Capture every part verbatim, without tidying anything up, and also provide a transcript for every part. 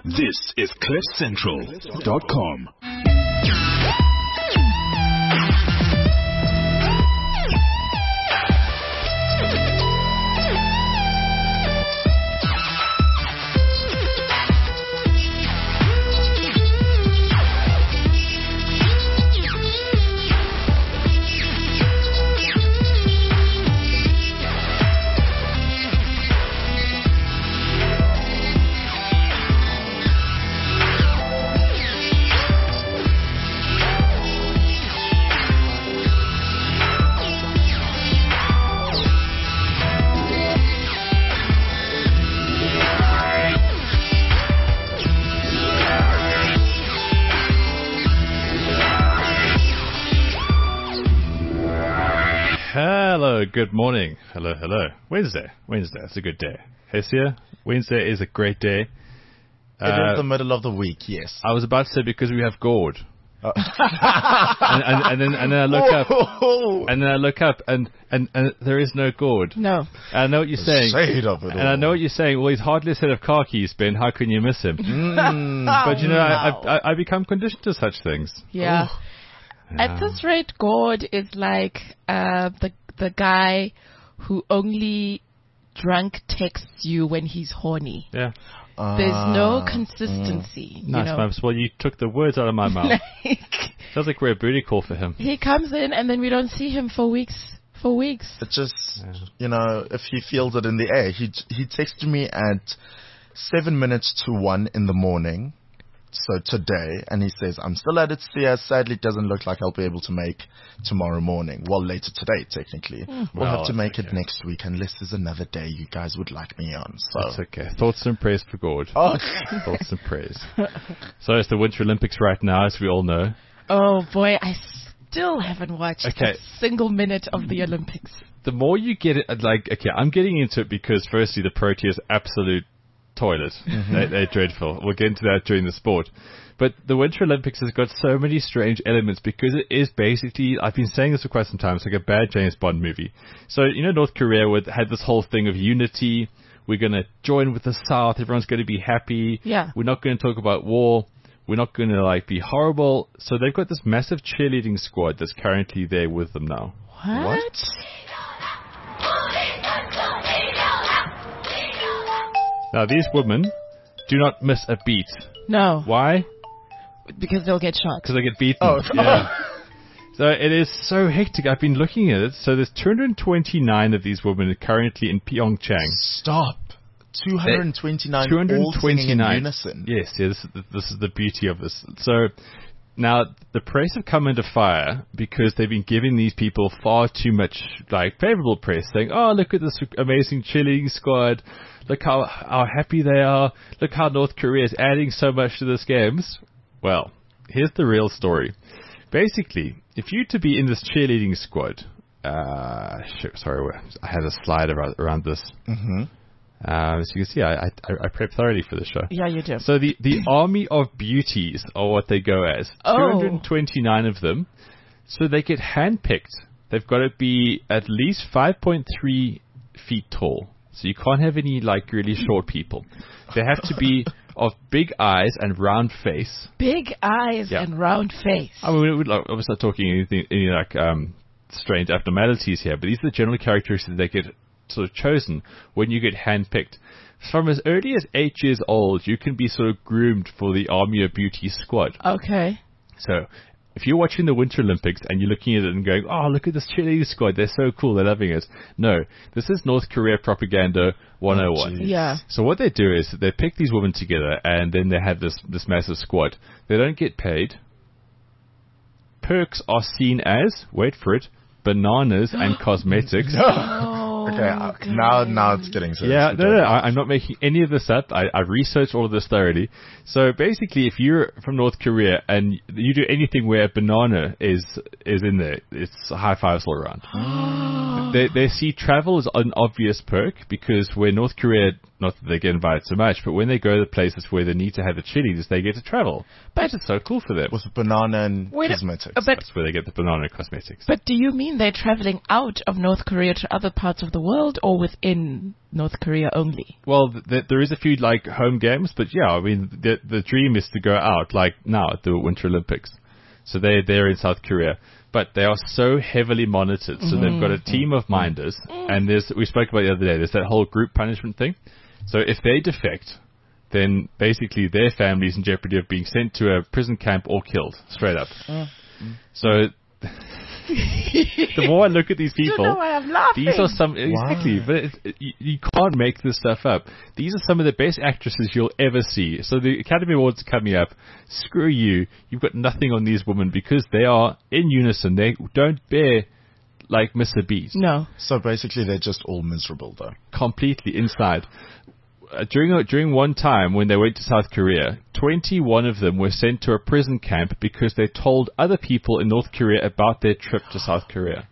This is cliff central dot com. Hello, good morning. Hello, hello. Wednesday. Wednesday. It's a good day. Hesia, Wednesday is a great day. It uh, is the middle of the week, yes. I was about to say because we have Gord. Uh. and, and, and, then, and then I look up, and then I look up, and, and, and there is no Gord. No. And I know what you're saying. Shade of it and all. I know what you're saying. Well, he's hardly a set of car keys, Ben. How can you miss him? Mm. But you know, no. I, I, I become conditioned to such things. Yeah. Oh. At this rate, Gord is like uh, the the guy who only drunk texts you when he's horny. Yeah. Uh, There's no Ah, consistency. Mm. Nice, you know? Mumps. Well, you took the words out of my mouth. like, Sounds like we're a booty call for him. he comes in and then we don't see him for weeks. For weeks. It just, you know, if he feels it in the air. He he texted me at seven minutes to one in the morning. So today, and he says, I'm still at its C S. Sadly, it doesn't look like I'll be able to make tomorrow morning. Well, later today, technically. Mm. We'll well, have to make okay. it next week, unless there's another day you guys would like me on. So That's okay. Thoughts and prayers for God. Oh. Thoughts and prayers. So it's the Winter Olympics right now, as we all know. Oh, boy, I still haven't watched Okay. a single minute of the Olympics. The more you get it, like, okay, I'm getting into it because, firstly, the Proteas absolute toilet. Mm-hmm. They, they're dreadful. We'll get into that during the sport. But the Winter Olympics has got so many strange elements because it is basically, I've been saying this for quite some time, it's like a bad James Bond movie. So, you know, North Korea would, had this whole thing of unity. We're going to join with the South. Everyone's going to be happy. Yeah. We're not going to talk about war. We're not going to, like, be horrible. So they've got this massive cheerleading squad that's currently there with them now. What? What? Now, these women do not miss a beat. No. Why? Because they'll get shot. Because they get beaten. Oh. Yeah. So it is so hectic. I've been looking at it. So there's two hundred twenty-nine of these women currently in Pyeongchang. Stop. two hundred twenty-nine two hundred all singing in twenty-nine. unison. Yes, yeah, this, is the, this is the beauty of this. So now the press have come under fire because they've been giving these people far too much like favorable press, saying, "Oh, look at this amazing cheerleading squad. Look how how happy they are. Look how North Korea is adding so much to this games." Well, here's the real story. Basically, if you to be in this cheerleading squad, uh, shit, sorry, I had a slide around, around this. Mm-hmm. Uh, as you can see, I, I, I prepped thoroughly for the show. Yeah, you do. So the, the army of beauties are what they go as. Oh. two hundred twenty-nine of them. So they get handpicked. They've got to be at least five point three feet tall. So you can't have any like really short people. They have to be of big eyes and round face. Big eyes Yeah. and round face. I mean, we're not, obviously not talking anything, any like um, strange abnormalities here, but these are the general characteristics that get sort of chosen when you get handpicked. From as early as eight years old, you can be sort of groomed for the Army of Beauty squad. Okay. So if you're watching the Winter Olympics and you're looking at it and going, oh, look at this cheerleading squad, they're so cool, they're loving it. No, this is North Korea propaganda one oh one. Oh, Yeah. So what they do is they pick these women together and then they have this, this massive squad. They don't get paid. Perks are seen as, wait for it, bananas and cosmetics. Okay, uh, now now it's getting serious. Yeah, no, no, I, I'm not making any of this up. I, I researched all of this thoroughly. So basically, if you're from North Korea and you do anything where a banana is is in there, it's high fives all around. they they see travel as an obvious perk because where North Korea, not that they get invited so much, but when they go to places where they need to have the chilies, they get to travel. But it's so cool for them. With banana and Wait a- cosmetics. but- That's where they get the banana cosmetics. But do you mean they're traveling out of North Korea to other parts of the the world or within North Korea only? Well, th- th- there is a few like home games, but yeah, I mean, the the dream is to go out like now at the Winter Olympics. So they they're in South Korea, but they are so heavily monitored. So mm-hmm. they've got a team of minders, mm-hmm. and there's we spoke about it the other day. There's that whole group punishment thing. So if they defect, then basically their family's in jeopardy of being sent to a prison camp or killed straight up. Mm-hmm. So. The more I look at these people, you know why I'm laughing. These are some exactly, but it, it, you, you can't make this stuff up. These are some of the best actresses you'll ever see. So the Academy Awards are coming up. Screw you. You've got nothing on these women because they are in unison. They don't bear like miss a beat. No. So basically, they're just all miserable, though. Completely inside. Uh, during during one time when they went to South Korea, twenty-one of them were sent to a prison camp because they told other people in North Korea about their trip to South Korea.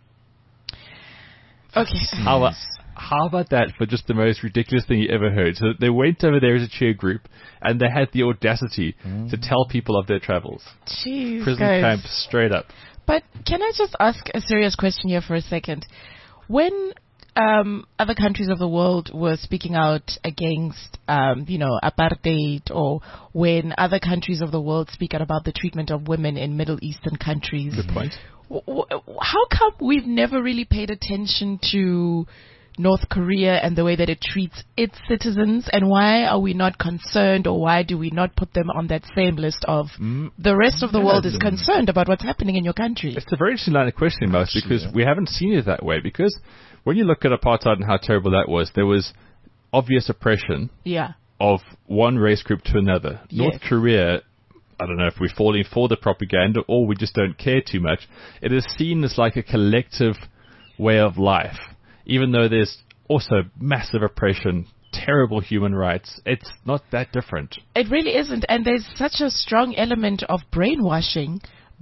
Okay. How about, how about that for just the most ridiculous thing you ever heard? So they went over there as a cheer group, and they had the audacity mm. to tell people of their travels. Jeez, prison guys. camp straight up. But can I just ask a serious question here for a second? When Um, other countries of the world were speaking out against, um, you know, apartheid, or when other countries of the world speak out about the treatment of women in Middle Eastern countries. Good point. W- w- how come we've never really paid attention to North Korea and the way that it treats its citizens, and why are we not concerned, or why do we not put them on that same list of mm. the rest of the yeah, world is concerned about what's happening in your country? It's a very interesting line of questioning, Mouse, because we haven't seen it that way. Because when you look at apartheid and how terrible that was, there was obvious oppression yeah. of one race group to another. Yes. North Korea, I don't know if we're falling for the propaganda or we just don't care too much. It is seen as like a collective way of life, even though there's also massive oppression, terrible human rights. It's not that different. It really isn't. And there's such a strong element of brainwashing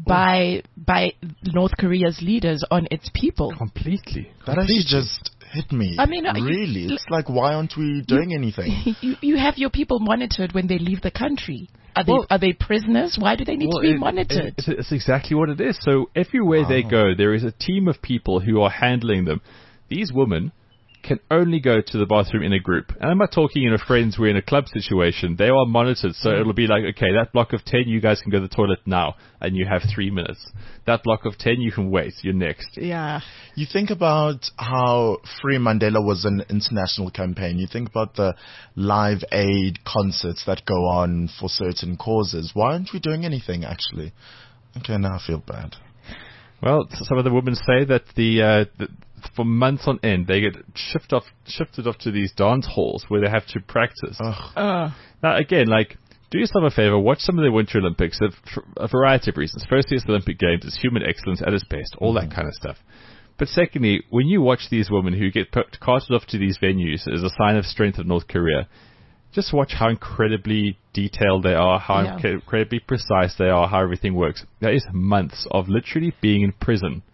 by by North Korea's leaders on its people. Completely. That Completely. actually just hit me. I mean, uh, really, you, it's like, why aren't we doing you, anything? You, you have your people monitored when they leave the country. Are they well, are they prisoners? Why do they need well, to be it, monitored? It, it's exactly what it is. So everywhere wow. they go, there is a team of people who are handling them. These women can only go to the bathroom in a group. And I'm not talking in a friends, we're in a club situation. They are monitored. So it'll be like, okay, that block of ten, you guys can go to the toilet now. And you have three minutes. That block of ten, you can wait. You're next. Yeah. You think about how Free Mandela was an international campaign. You think about the Live Aid concerts that go on for certain causes. Why aren't we doing anything, actually? Okay, now I feel bad. Well, some of the women say that the... Uh, the for months on end, they get shift off, shifted off to these dance halls where they have to practice. Uh. Now, again, like, do yourself a favor, watch some of the Winter Olympics for a variety of reasons. Firstly, it's the Olympic Games, it's human excellence at its best, all mm-hmm. that kind of stuff. But secondly, when you watch these women who get put, carted off to these venues as a sign of strength of North Korea, just watch how incredibly detailed they are, how yeah. inc- incredibly precise they are, how everything works. That is months of literally being in prison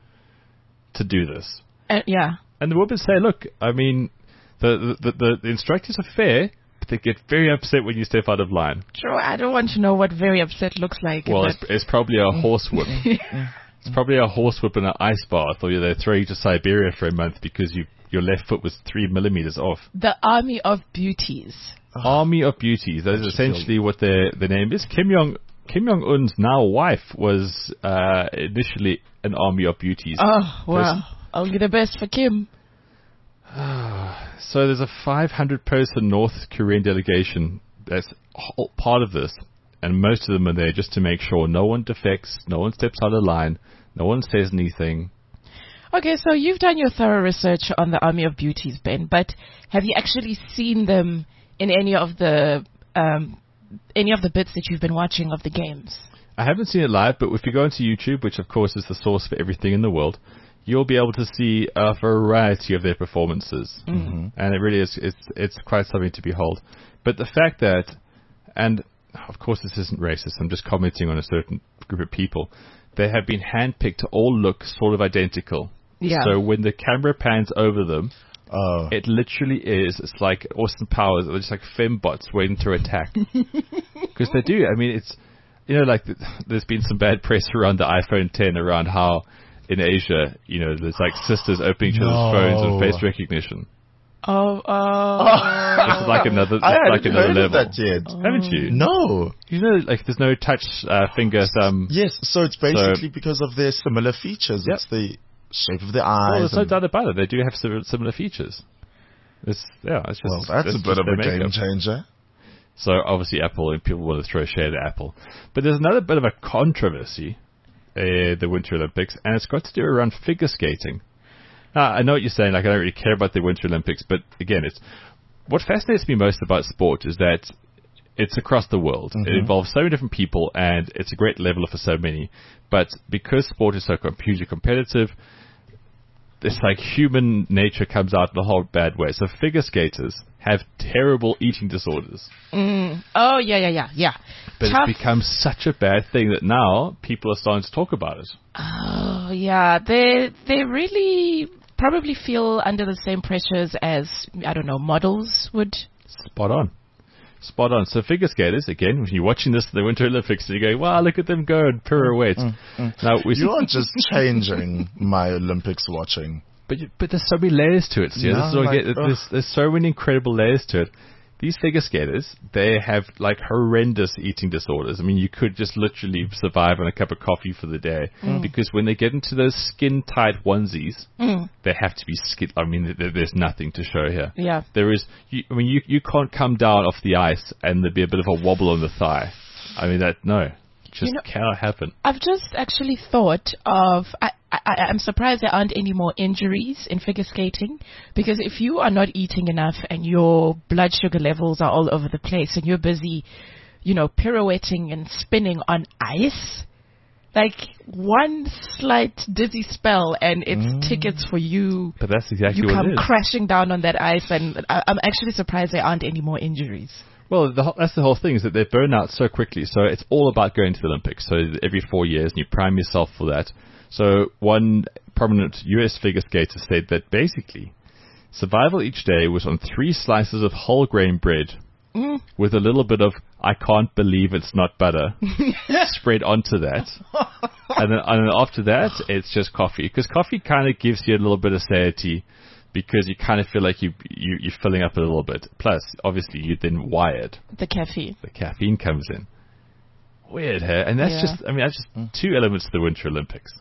to do this. Uh, yeah. And the women say, look, I mean, the, the the the instructors are fair, but they get very upset when you step out of line. True. I don't want to know what very upset looks like. Well, it's, it's probably a horsewhip. It's probably a horsewhip and an ice bath, or they throw you to Siberia for a month because you your left foot was three millimeters off. The Army of Beauties. Army of Beauties. That is essentially what their the name is. Kim Jong Kim Jong Un's now wife was uh, initially an Army of Beauties. Oh wow. Only the best for Kim. So there's a five hundred person North Korean delegation that's part of this, and most of them are there just to make sure no one defects, no one steps out of line, no one says anything. Okay, so you've done your thorough research on the Army of Beauties, Ben, but have you actually seen them in any of the um, any of the bits that you've been watching of the games? I haven't seen it live, but if you go into YouTube, which of course is the source for everything in the world, you'll be able to see a variety of their performances. Mm-hmm. And it really is, it's, it's quite something to behold. But the fact that, and of course this isn't racist, I'm just commenting on a certain group of people, they have been handpicked to all look sort of identical. Yeah. So when the camera pans over them, oh. it literally is, it's like Austin Powers, they're just like fembots waiting to attack. Because they do, I mean, it's, you know, like the, there's been some bad press around the iPhone ten around how in Asia, you know, there's like sisters opening each other's No. phones with face recognition. Oh, oh. It's like another, it's I hadn't like another heard of level. that yet. Haven't you? No. You know, like there's no touch uh, finger thumb. Yes, so it's basically because of their similar features. Yep. It's the shape of their Well, eyes. there's no and- doubt about it. They do have sim- similar features. It's yeah, it's just well, that's it's a bit just of their a game makeup. changer. So obviously Apple, and people want to throw shade at Apple. But there's another bit of a controversy, uh, the Winter Olympics, and it's got to do around figure skating. Now, I know what you're saying, like I don't really care about the Winter Olympics, but again, it's what fascinates me most about sport is that it's across the world. Mm-hmm. It involves so many different people, and it's a great leveler for so many. But because sport is so com- hugely competitive, it's like human nature comes out in a whole bad way. So figure skaters have terrible eating disorders. Mm. Oh, yeah, yeah, yeah, yeah. But Tough. it's become such a bad thing that now people are starting to talk about it. Oh, yeah. They they really probably feel under the same pressures as, I don't know, models would. Spot on. Spot on. So figure skaters, again, when you're watching this at the Winter Olympics, and you go, wow, look at them go and pirouette. Now, we You aren't just changing my Olympics watching. But you, but there's so many layers to it. So No, this is what I like, get. ugh. There's, there's so many incredible layers to it. These figure skaters, they have like horrendous eating disorders. I mean, you could just literally survive on a cup of coffee for the day because when they get into those skin tight onesies, they have to be skin. I mean, there, there's nothing to show here. Yeah. There is. You, I mean, you you can't come down off the ice and there'd be a bit of a wobble on the thigh. I mean, that no, just You know- cannot happen. I've just actually thought of. I, I, I'm surprised there aren't any more injuries in figure skating, because if you are not eating enough and your blood sugar levels are all over the place and you're busy, you know, pirouetting and spinning on ice, like one slight dizzy spell and it's tickets for you. But that's exactly You what come it is. crashing down on that ice, and I, I'm actually surprised there aren't any more injuries. Well, the, whole- that's the whole thing, is that they burn out so quickly. So it's all about going to the Olympics. So every four years, and you prime yourself for that. So one prominent U S figure skater said that basically survival each day was on three slices of whole grain bread with a little bit of "I can't believe it's not butter" spread onto that. And then, and then after that, it's just coffee. Because coffee kind of gives you a little bit of satiety, because you kind of feel like you, you, you're filling up a little bit. Plus, obviously, you're then wired. The caffeine. The caffeine comes in. Weird, huh? And that's Yeah. just, I mean, that's just two elements of the Winter Olympics.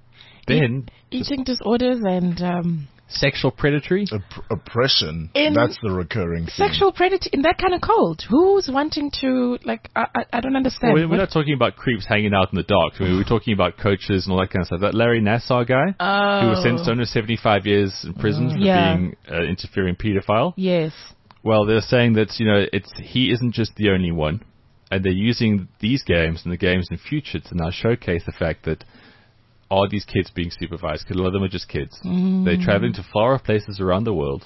Then, Eating disorders and um, sexual predatory. Opp- oppression. In That's the recurring theme. sexual predator in that kind of cold. Who's wanting to, like, I, I, I don't understand. Well, we're What- not talking about creeps hanging out in the dark. I mean, we're talking about coaches and all that kind of stuff. That Larry Nassar guy, Oh. who was sentenced to under seventy-five years in prison for Yeah. being an interfering paedophile. Yes. Well, they're saying that, you know, it's he isn't just the only one, and they're using these games and the games in future to now showcase the fact that are these kids being supervised? Because a lot of them are just kids. Mm. They're traveling to far off places around the world.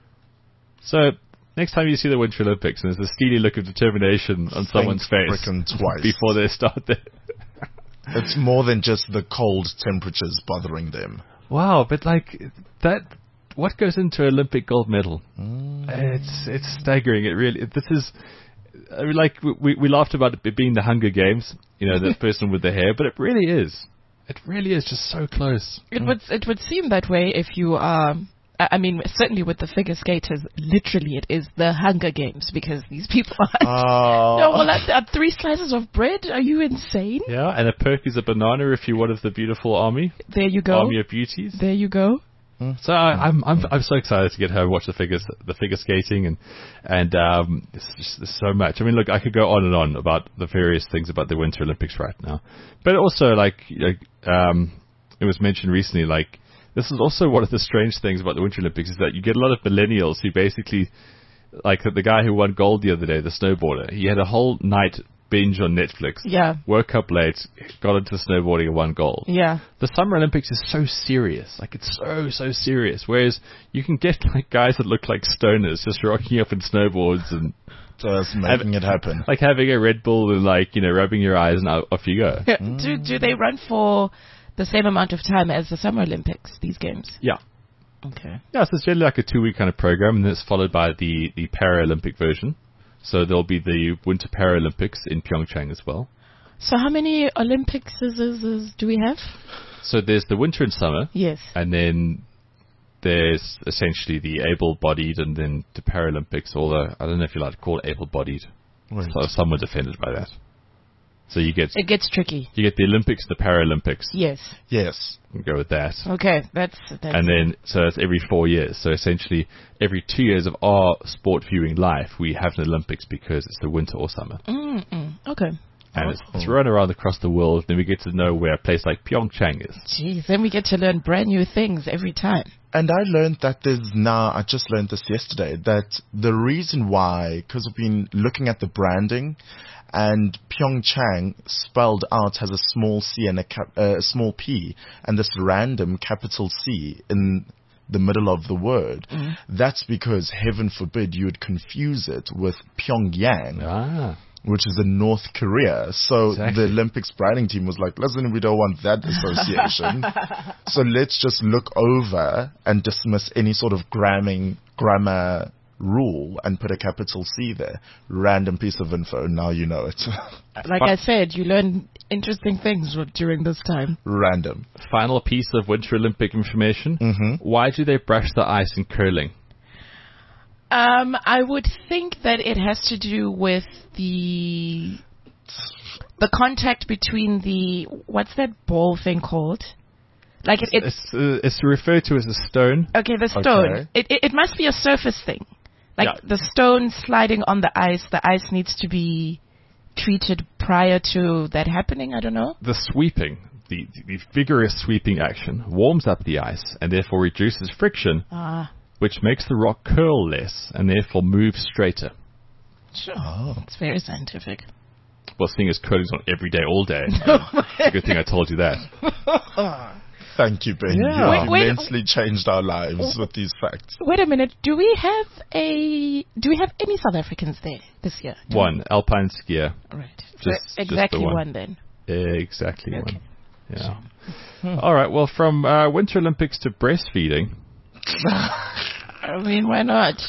So next time you see the Winter Olympics, and there's a steely look of determination on someone's face frickin' twice. before they start there. It's more than just the cold temperatures bothering them. Wow, but like that, what goes into an Olympic gold medal? It's it's staggering. It really. This is. I mean, like we we laughed about it being the Hunger Games, you know, the person with the hair, but it really is. It really is just so close. It would it would seem that way if you are. I I mean, certainly with the figure skaters, literally it is the Hunger Games, because these people are. Oh. No, well, at, at three slices of bread? Are you insane? Yeah, and a perk is a banana if you're one of the beautiful army, There you go. army of beauties. There you go. So I, I'm I'm I'm so excited to get home, watch the figures, the figure skating, and and um, it's just there's so much. I mean, look, I could go on and on about the various things about the Winter Olympics right now, but also like like um, it was mentioned recently, like this is also one of the strange things about the Winter Olympics is that you get a lot of millennials who basically, like the guy who won gold the other day, the snowboarder, he had a whole night binge on Netflix. Yeah. Woke up late, got into snowboarding and won gold. Yeah. The Summer Olympics is so serious. Like, it's so, so serious. Whereas you can get, like, guys that look like stoners just rocking up in snowboards and, Just making it happen. like, having a Red Bull and, like, you know, rubbing your eyes and out- off you go. Do do they run for the same amount of time as the Summer Olympics, these games? Yeah. Okay. Yeah, so it's generally like a two-week kind of program, and then it's followed by the, the Paralympic version. So there'll be the Winter Paralympics in Pyeongchang as well. So how many Olympics is, is, is, do we have? So there's the winter and summer, Yes. and then there's essentially the able-bodied, and then the Paralympics. Although I don't know if you're allowed to call it able-bodied. Wait. So someone's offended by that. So you get It gets tricky. you get the Olympics, the Paralympics. Yes. Yes. We'll go with that. Okay, that's... that's And then, so it's every four years. So essentially, every two years of our sport viewing life, we have an Olympics because it's the winter or summer. Mm-mm. Okay. And it's, it's run around across the world. Then we get to know where a place like Pyeongchang is. Jeez, then we get to learn brand new things every time. And I learned that there's now, I just learned this yesterday, that the reason why, because I've been looking at the branding, and Pyeongchang spelled out has a small c and a, cap, uh, a small p, and this random capital C in the middle of the word. Mm. That's because, heaven forbid, you would confuse it with Pyongyang, Ah. which is in North Korea. So Exactly. the Olympics branding team was like, listen, we don't want that association. So let's just look over and dismiss any sort of gramming, grammar rule and put a capital C there. Random piece of info. Now you know it. Like I said, you learn interesting things during this time. Random. Final piece of Winter Olympic information. Mm-hmm. Why do they brush the ice in curling? Um, I would think that it has to do with the the contact between the what's that ball thing called? Like it, it's It's, uh, it's referred to as a stone. okay. The stone. Okay. It, it it must be a surface thing. Like Yeah. the stone sliding on the ice. The ice needs to be treated prior to that happening. I don't know. The sweeping, the, the vigorous sweeping action, warms up the ice and therefore reduces friction, Ah, which makes the rock curl less and therefore move straighter. sure. Oh. It's very scientific. Well, seeing as curling's on every day, all day, it's a good thing I told you that. Thank you, Ben. Yeah. You have Wait, wait. immensely changed our lives with these facts. Wait a minute. Do we have a? Do we have any South Africans there this year? One, alpine skier. Right. Just- So just the exactly one. one then. Exactly Okay. one. Yeah. All right. Well, from uh, Winter Olympics to breastfeeding. I mean, why not?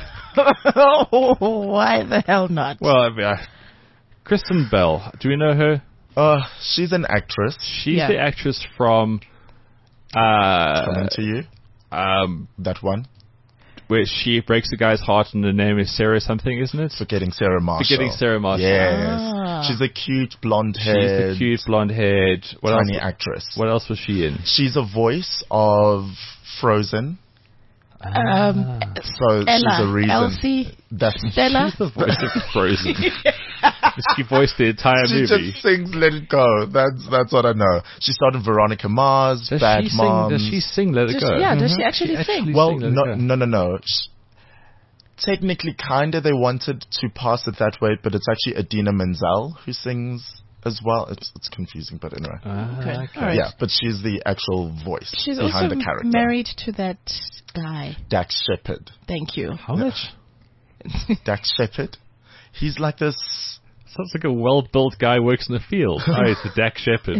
Why the hell not? Well, I mean, uh, Kristen Bell. Do we know her? Uh, she's an actress. She's Yeah. the actress from. Uh, Coming to you. um, That one. where she breaks a guy's heart and the name is Sarah something, isn't it? Forgetting Sarah Marshall. Forgetting Sarah Marshall. Yes. Ah. She's a cute blonde She's the haired, cute blonde haired. What tiny else? actress. What else was she in? She's a voice of Frozen. Um, So she's Ella, a reason. Elsie, That's Stella. She's the voice of Frozen. She voiced the entire She movie. just sings "Let It Go." That's that's what I know. She started Veronica Mars, Does Bad she sing? Moms. Does she sing "Let It Does Go"? she- yeah, does Mm-hmm. she actually She sing? actually- Well, sing Let It no, Go. no, no, no. Sh- Technically, kinda, they wanted to pass it that way, but it's actually Adina Menzel who sings as well. It's it's confusing, but anyway. Ah, Okay. okay. All right. Yeah, but she's the actual voice She's behind also the character. married to that guy. Dax Shepard. Thank you. How much? Dax Shepard. He's like this. Sounds like a well-built guy works in the field. Oh, it's the Dak Shepard.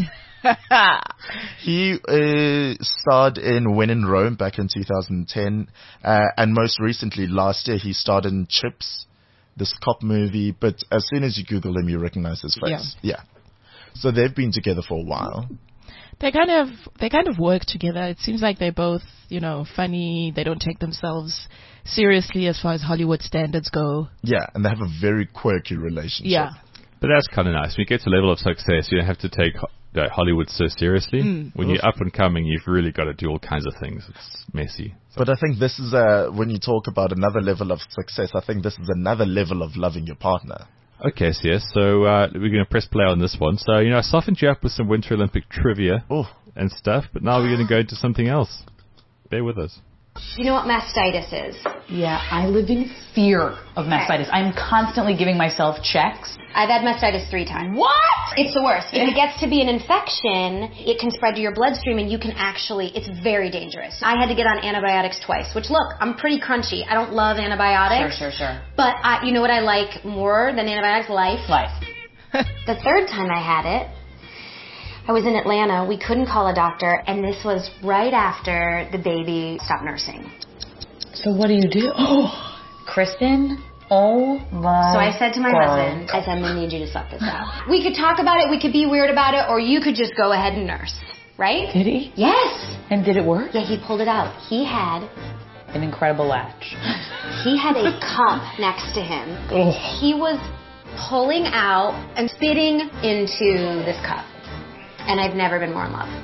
He uh, starred in When in Rome back in two thousand ten, uh, and most recently last year he starred in Chips, this cop movie. But as soon as you Google him, you recognize his face. Yeah. So they've been together for a while. They kind of they kind of work together. It seems like they're both, you know, funny. They don't take themselves seriously as far as Hollywood standards go. Yeah, and they have a very quirky relationship. Yeah. But that's kind of nice. When you get to a level of success, you don't have to take ho- uh, Hollywood so seriously. Mm. When you're up and coming, you've really got to do all kinds of things. It's messy. But I think this is a, when you talk about another level of success, I think this is another level of loving your partner. Okay, so yes. So uh, we're going to press play on this one. So, you know, I softened you up with some Winter Olympic trivia Oh, and stuff, but now we're going to go into something else. Bear with us. You know what mastitis is? Yeah, I live in fear of mastitis. I'm constantly giving myself checks. I've had mastitis three times. What? It's the worst. If it gets to be an infection, it can spread to your bloodstream and you can actually, it's very dangerous. I had to get on antibiotics twice, which look, I'm pretty crunchy. I don't love antibiotics. Sure, sure, sure. But I, you know what I like more than antibiotics? Life. Life. The third time I had it, I was in Atlanta. We couldn't call a doctor, and this was right after the baby stopped nursing. So what do you do? Oh, Kristen, Oh my So I said to my God. husband, I said, I'm gonna need you to suck this out. We could talk about it, we could be weird about it, or you could just go ahead and nurse. Right? Did he? Yes! And did it work? Yeah, he pulled it out. He had An incredible latch. he had a cup next to him. He was pulling out and spitting into this cup. And I've never been more in love.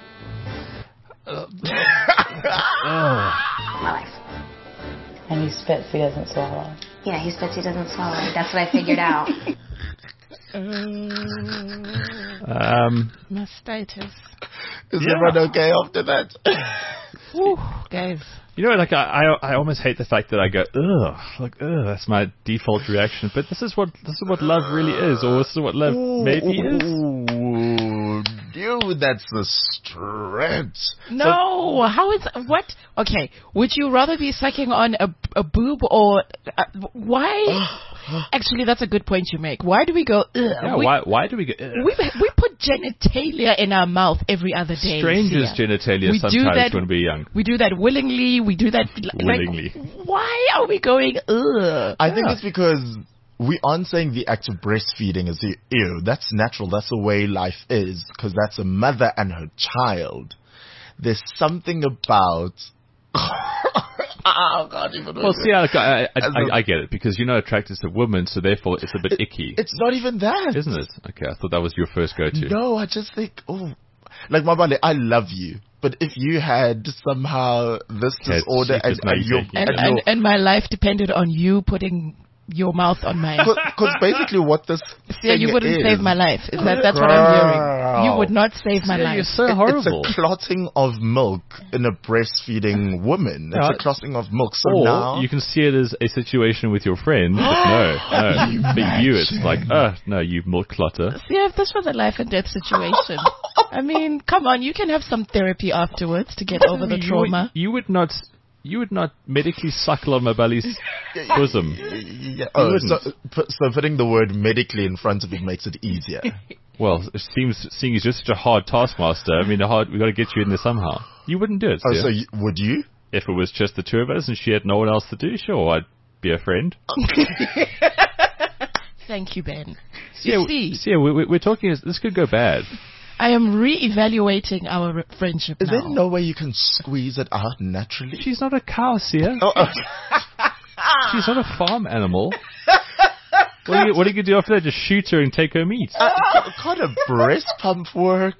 My life. And he spits, he doesn't swallow. Yeah, he spits, he doesn't swallow. That's what I figured out. Um, Mastitis. Is Yeah. everyone okay after that? Whew, guys. you know, like I, I, I almost hate the fact that I go, ugh, like, ugh, that's my default reaction. But this is what this is what love really is, or this is what love maybe is. Ooh, dude, that's a stretch. No, how is what? Okay, would you rather be sucking on a, a boob or uh, why? Actually, that's a good point you make. Why do we go? Ugh, Yeah, we, why why do we get? we we put genitalia in our mouth every other day. Strangers' Sia. genitalia We do sometimes that- when we're young. We do that willingly. We do that like, Willingly. Why are we going? Ugh. I think it's because we aren't saying the act of breastfeeding is the ew. That's natural. That's the way life is, because that's a mother and her child. There's something about. Oh, God, even Well, see, I, I, I, As a- I, I get it, because you're not attracted to women, so therefore it's a bit icky, It's not even that. isn't it? Okay, I thought that was your first go-to. No, I just think, oh, like Mabale, I love you, but if you had somehow this Okay, disorder she and, just now and you're your taking And, it. and and your- and my life depended on you putting your mouth on mine. Because basically what this Yeah, you thing wouldn't is, save my life. Is that, that's what I'm hearing. You would not save my Yeah, life. you're so it- horrible. It's a clotting of milk in a breastfeeding woman. It's Yeah. a clotting of milk. So Or now you can see it as a situation with your friend, but no, no. For you, it's like, oh, no, you milk clotter. See, if this was a life and death situation, I mean, come on, you can have some therapy afterwards to get over the You- trauma. You would not, you would not medically suckle on Mabali's bosom. yeah, oh, wouldn't. so, put- so putting the word medically in front of it makes it easier. Well, it seems, seeing he's just such a hard taskmaster, I mean, a hard, we got to get you in there somehow. You wouldn't do it, Oh, Sia. so you, would you? If it was just the two of us and she had no one else to do, sure, I'd be a friend. Thank you, Ben. Yeah, You see, Sia, we, we, we're talking, this could go bad. I am re-evaluating our re- friendship Is now. there no way you can squeeze it out naturally? She's not a cow, Sia. Oh, oh. She's not a farm animal. What are you, what are you going to do after that? Just shoot her and take her meat? Uh, can't a breast pump work?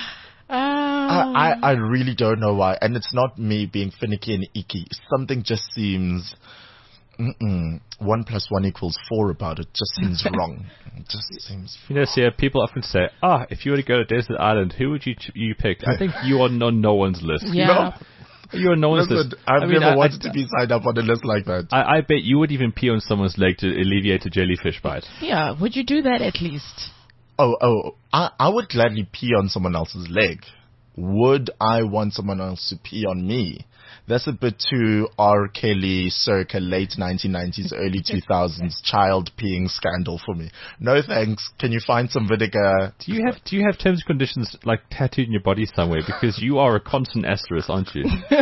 Ah. I, I, I really don't know why. And it's not me being finicky and icky. Something just seems... Mm-mm. One plus one equals four about it just seems wrong. It just seems... You know, Sia, people often say, ah, if you were to go to Desert Island, who would you ch- you pick? I think you are on no one's list. Yeah. You are no one's Listen, list. I've I mean, never I- wanted I- to be signed up on a list like that. I, I bet you would even pee on someone's leg to alleviate a jellyfish bite. Yeah, would you do that at least? Oh, oh, I, I would gladly pee on someone else's leg. Would I want someone else to pee on me? That's a bit too R. Kelly circa late nineteen nineties, early two thousands child peeing scandal for me. No thanks. Can you find some vinegar? Do you have do you have terms and conditions like tattooed in your body somewhere? Because you are a constant asterisk, aren't you?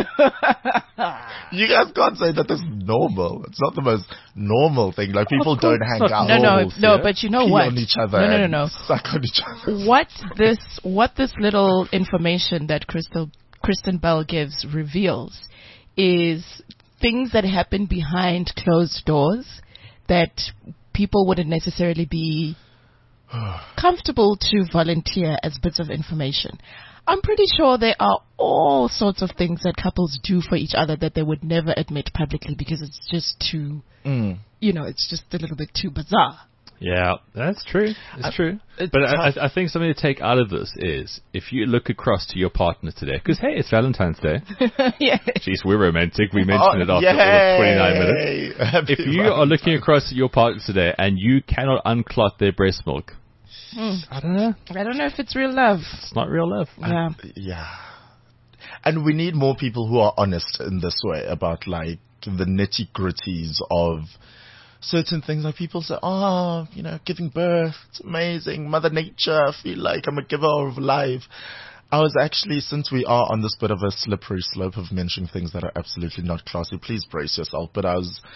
You guys can't say that this is normal. It's not the most normal thing. Like people Of course don't hang it's not out. No, no, Normal, no, Sia. but you know pee what? on each other. No, no, no, and no. Suck on each other. What this, what this little information that Crystal, Kristen Bell gives reveals is things that happen behind closed doors that people wouldn't necessarily be comfortable to volunteer as bits of information. I'm pretty sure there are all sorts of things that couples do for each other that they would never admit publicly because it's just too, Mm. you know, it's just a little bit too bizarre. Yeah, that's true. It's true. it's But I, tough. I I think something to take out of this is if you look across to your partner today, because hey, it's Valentine's Day. Yeah. Jeez, we're romantic. We mentioned it after all yay. of twenty-nine minutes. Happy If you are Valentine's. looking across at your partner today and you cannot unclot their breast milk, I don't know. I don't know if it's real love. It's not real love. Yeah. Yeah. And we need more people who are honest in this way about like the nitty gritties of certain things. Like people say, oh, you know, giving birth, it's amazing. Mother Nature, I feel like I'm a giver of life. I was actually, since we are on this bit of a slippery slope of mentioning things that are absolutely not classy, please brace yourself. But I was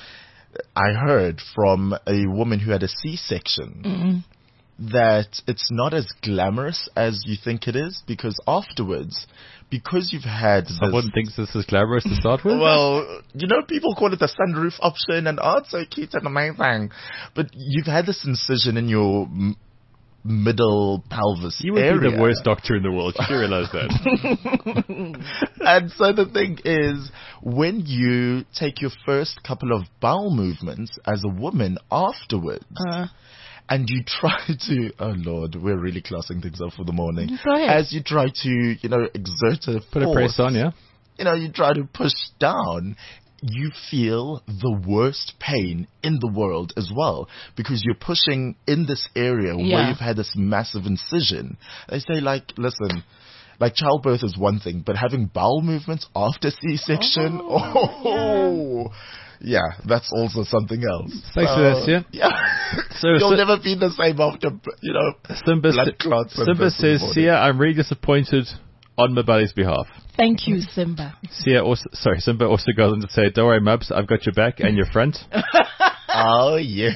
I heard from a woman who had a C-section Mm-mm. that it's not as glamorous as you think it is, because afterwards, because you've had Someone this, thinks this is glamorous to start with? well, you know, people call it the sunroof option and oh, it's so cute and amazing, but you've had this incision in your m- middle pelvis You would area. be the worst doctor in the world. You realize that. And so the thing is, when you take your first couple of bowel movements as a woman afterwards, Uh, and you try to, oh Lord, we're really classing things up for the morning. Go ahead. As you try to, you know, exert a Put a force, press on, yeah? you know, you try to push down, you feel the worst pain in the world as well, because you're pushing in this area Yeah. where you've had this massive incision. They say, like, listen, like childbirth is one thing, but having bowel movements after C-section, oh, Oh, yeah. that's also something else. Thanks for that, Sia. Yeah. So, You'll so never be the same after, you know, Simba, blood clots. and Simba this in the says, morning. Sia, I'm really disappointed on Mabali's behalf. Thank you, Simba. Sia also, sorry, Simba also goes on to say, don't worry, Mubs, I've got your back and your front. Oh, yeah.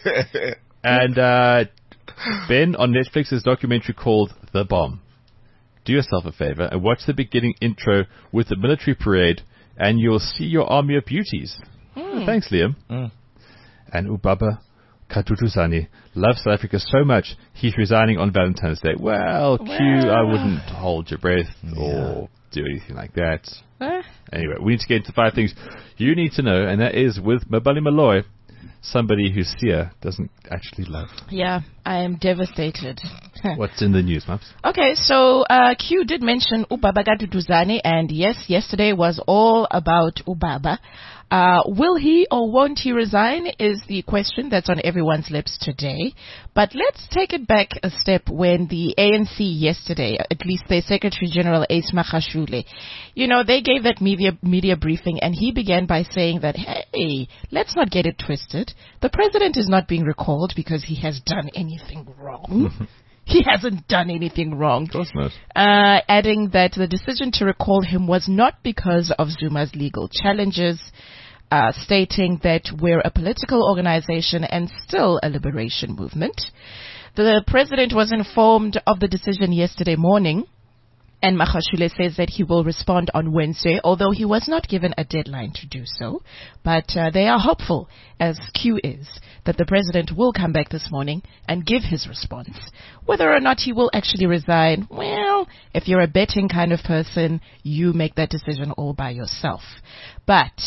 And uh, Ben on Netflix's documentary called The Bomb. Do yourself a favor and watch the beginning intro with the military parade, and you'll see your army of beauties. Mm. Thanks, Liam. Mm. And Ubaba Katutuzani loves South Africa so much, he's resigning on Valentine's Day. Well, Q, Well. I wouldn't hold your breath Yeah. or do anything like that. Uh, Anyway, we need to get into five things you need to know, and that is with Mabali Malloy, somebody who Sia doesn't actually love. yeah, I am devastated. What's in the news, Maps? Okay, so uh, Q did mention Ubaba Gaduduzane, and yes, yesterday was all about Ubaba. Uh, will he or won't he resign is the question that's on everyone's lips today. But let's take it back a step when the A N C yesterday, at least their Secretary General Ace Magashule, you know, they gave that media media briefing, and he began by saying that, hey, let's not get it twisted. The president is not being recalled because he has done anything wrong. He hasn't done anything wrong. Of course not. Uh, adding that the decision to recall him was not because of Zuma's legal challenges, uh, stating that we're a political organization and still a liberation movement. The president was informed of the decision yesterday morning, and Magashule says that he will respond on Wednesday, although he was not given a deadline to do so. But uh, they are hopeful, as Q is, that the president will come back this morning and give his response. Whether or not he will actually resign, well, if you're a betting kind of person, you make that decision all by yourself. But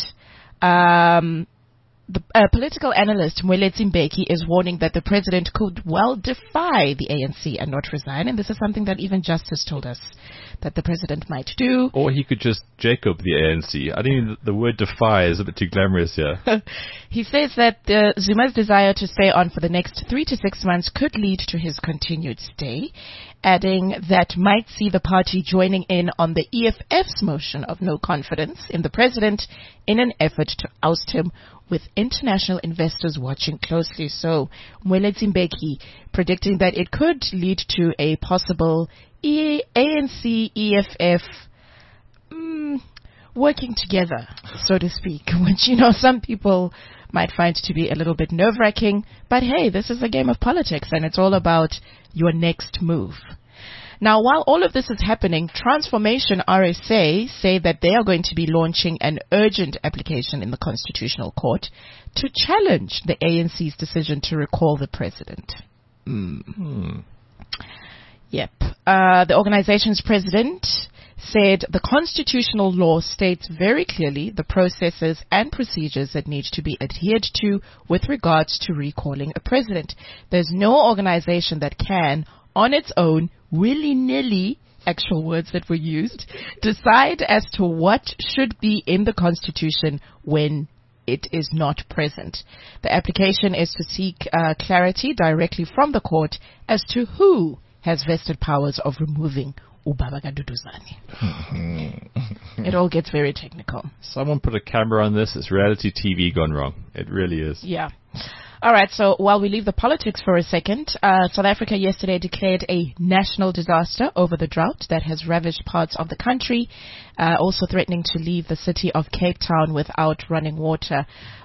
um, the uh, political analyst Mweletsi Mbeki is warning that the president could well defy the A N C and not resign, and this is something that even Justice told us that the president might do. Or he could just Jacob the A N C. I think the word defy is a bit too glamorous here. He says that uh, Zuma's desire to stay on for the next three to six months could lead to his continued stay, adding that might see the party joining in on the E F F's motion of no confidence in the president in an effort to oust him, with international investors watching closely. So Mweletsi Mbeki predicting that it could lead to a possible e- A N C E F F mm, working together, so to speak, which, you know, some people might find to be a little bit nerve-wracking. But hey, this is a game of politics, and it's all about your next move. Now, while all of this is happening, Transformation R S A say that they are going to be launching an urgent application in the Constitutional Court to challenge the A N C's decision to recall the president. Mm. Hmm. Yep. Uh, the organization's president said the constitutional law states very clearly the processes and procedures that need to be adhered to with regards to recalling a president. There's no organization that can, on its own, willy-nilly, actual words that were used, decide as to what should be in the Constitution when it is not present. The application is to seek uh, clarity directly from the court as to who has vested powers of removing Ubaba Gaduduzane. It all gets very technical. Someone put a camera on this. It's reality T V gone wrong. It really is. Yeah. All right, so while we leave the politics for a second, uh, South Africa yesterday declared a national disaster over the drought that has ravaged parts of the country, uh, also threatening to leave the city of Cape Town without running water.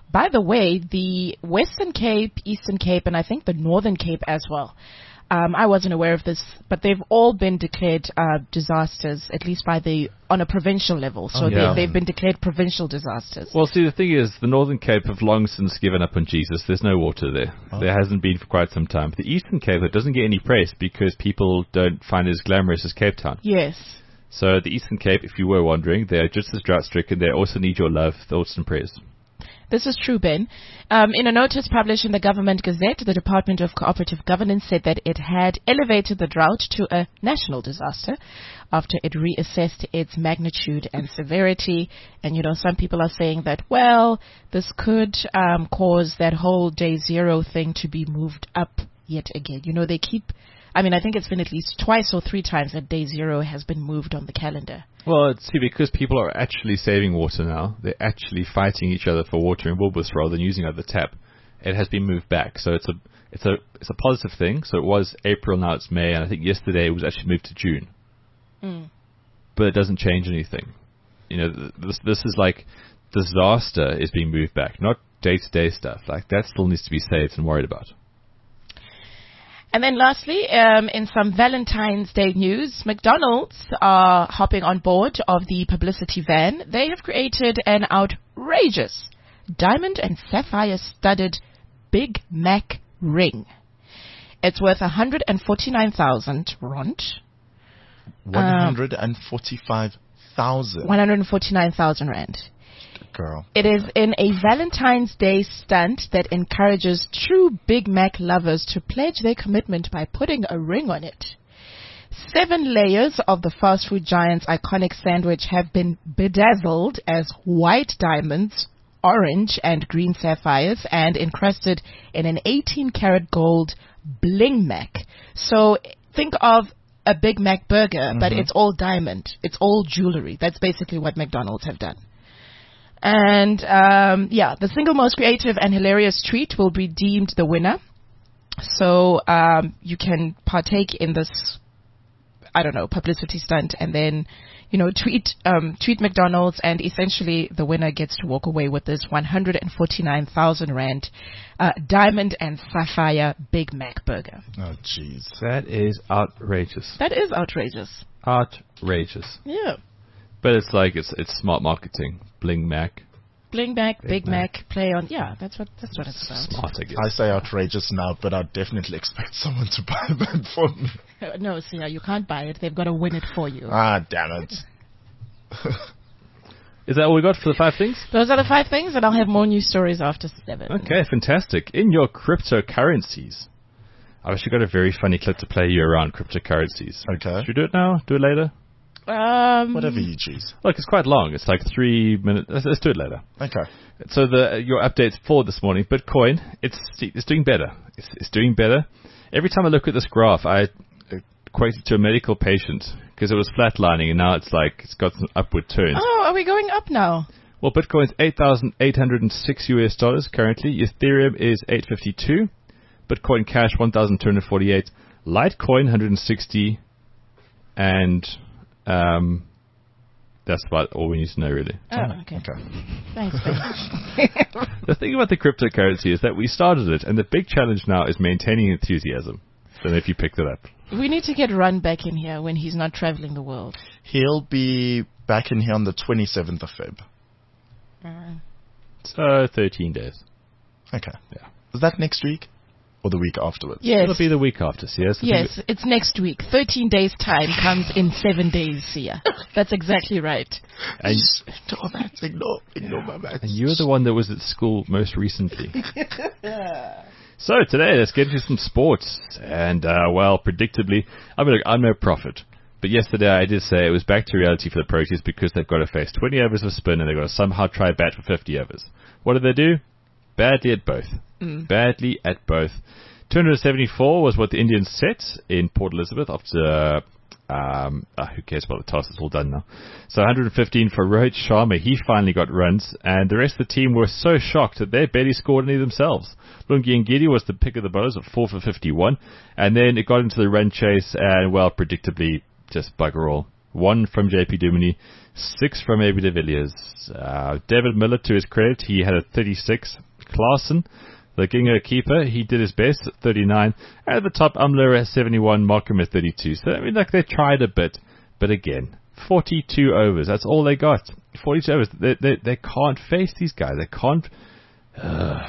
By the way, the Western Cape, Eastern Cape, and I think the Northern Cape as well. Um, I wasn't aware of this, but they've all been declared uh, disasters, at least by the on a provincial level. So Oh, yeah. they, they've been declared provincial disasters. Well, see, the thing is, the Northern Cape have long since given up on Jesus. There's no water there. Oh. There hasn't been for quite some time. The Eastern Cape, it doesn't get any praise because people don't find it as glamorous as Cape Town. Yes. So the Eastern Cape, if you were wondering, they're just as drought-stricken. They also need your love, thoughts, and prayers. This is true, Ben. Um, in a notice published in the Government Gazette, the Department of Cooperative Governance said that it had elevated the drought to a national disaster after it reassessed its magnitude and severity. And, you know, some people are saying that, well, this could um, cause that whole day zero thing to be moved up yet again. You know, they keep... I mean, I think it's been at least twice or three times that day zero has been moved on the calendar. Well, it's, see, because people are actually saving water now, they're actually fighting each other for water in Woolworths rather than using out the tap. It has been moved back, so it's a it's a it's a positive thing. So it was April, now it's May, and I think yesterday it was actually moved to June. Mm. But it doesn't change anything. You know, th- this this is like disaster is being moved back, not day to day stuff. Like that still needs to be saved and worried about. And then lastly, um, in some Valentine's Day news, McDonald's are hopping on board of the publicity van. They have created an outrageous diamond and sapphire studded Big Mac ring. It's worth one hundred forty-nine thousand rand. one hundred forty-five thousand. one hundred forty-nine thousand rand. Girl. It is in a Valentine's Day stunt that encourages true Big Mac lovers to pledge their commitment by putting a ring on it. Seven layers of the fast food giant's iconic sandwich have been bedazzled as white diamonds, orange and green sapphires, and encrusted in an eighteen karat gold Bling Mac. So think of a Big Mac burger, mm-hmm. but it's all diamond. It's all jewelry. That's basically what McDonald's have done. And, um, yeah, the single most creative and hilarious tweet will be deemed the winner. So um, you can partake in this, I don't know, publicity stunt and then, you know, tweet um, tweet McDonald's, and essentially the winner gets to walk away with this one hundred forty-nine thousand rand uh, diamond and sapphire Big Mac burger. Oh, jeez. That is outrageous. That is outrageous. Outrageous. Yeah. But it's like, it's it's smart marketing. Bling Mac. Bling Mac, Big, Big Mac. Mac, play on. Yeah, that's what that's what it's about. Smart, I guess. I say outrageous now, but I'd definitely expect someone to buy that for me. No, see, you can't buy it. They've got to win it for you. Ah, damn it. Is that all we got for the five things? Those are the five things, and I'll have more news stories after seven. Okay, fantastic. In your cryptocurrencies. I've actually got a very funny clip to play you around cryptocurrencies. Okay. Should we do it now? Do it later? Um, Whatever you choose. Look, it's quite long. It's like three minutes. Let's, let's do it later. Okay. So the your updates for this morning, Bitcoin, it's it's doing better. It's, it's doing better. Every time I look at this graph, I equate it to a medical patient because it was flatlining, and now it's like it's got some upward turns. Oh, are we going up now? Well, Bitcoin's eight thousand eight hundred six U S dollars currently. Ethereum is eight fifty-two. Bitcoin Cash one thousand two hundred forty-eight. Litecoin one hundred sixty. And um, that's about all we need to know, really. Oh, okay. Okay. Thanks, Ben. The thing about the cryptocurrency is that we started it, and the big challenge now is maintaining enthusiasm. Don't know if you picked it up. We need to get Run back in here when he's not traveling the world. He'll be back in here on the twenty-seventh of February. Uh, So thirteen days. Okay. Yeah. Is that next week? Or the week afterwards? yes. It'll be the week after, Sia. So Yes, it's next week. Thirteen days' time comes in seven days, Sia. That's exactly right. And, Ignore that. Ignore, ignore my match. and you're the one that was at school most recently. So today, let's get into some sports. And, uh, well, predictably, I mean, look, I'm no prophet. But yesterday I did say it was back to reality for the Proteas because they've got to face twenty overs of spin and they've got to somehow try bat for fifty overs. What did they do? Badly at both. Mm. Badly at both. two hundred seventy-four was what the Indians set in Port Elizabeth after, um, uh, who cares about the toss, it's all done now. So one hundred fifteen for Rohit Sharma, he finally got runs, and the rest of the team were so shocked that they barely scored any themselves. Lungi Ngidi was the pick of the bowlers at four for fifty-one, and then it got into the run chase, and well, predictably, just bugger all. one from J P Duminy, six from A B de Villiers. Uh, David Miller, to his credit, he had a thirty-six. Klaassen, the Ginger keeper, he did his best at thirty-nine. And at the top, Umler at seventy-one, Markham at thirty-two. So, I mean, like, they tried a bit. But again, forty-two overs. That's all they got. forty-two overs. They, they, they can't face these guys. They can't... Uh,